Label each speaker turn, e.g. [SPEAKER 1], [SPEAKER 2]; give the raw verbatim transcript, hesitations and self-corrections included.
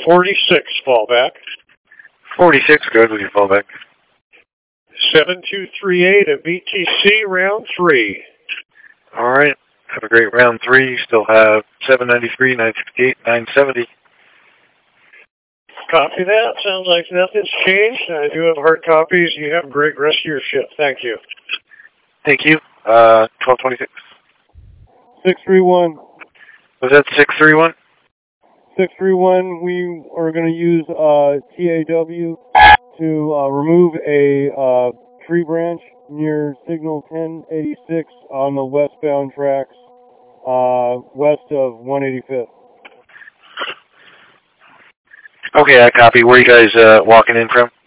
[SPEAKER 1] forty-six, fallback.
[SPEAKER 2] forty-six, good with your fallback.
[SPEAKER 1] seven two three eight at V T C, round three.
[SPEAKER 2] All right. Have a great round three. You still have seven ninety-three, nine sixty-eight, nine seventy.
[SPEAKER 1] Copy that. Sounds like nothing's changed. I do have hard copies. You have a great rest of your ship. Thank you.
[SPEAKER 2] Thank you. Uh, twelve twenty-six.
[SPEAKER 3] six three one.
[SPEAKER 2] Was that six three one?
[SPEAKER 3] six three one, we are going to use uh, T A W to uh, remove a uh, tree branch near signal ten eighty-six on the westbound tracks, uh, west of one eighty-fifth.
[SPEAKER 2] Okay, I copy. Where are you guys uh, walking in from?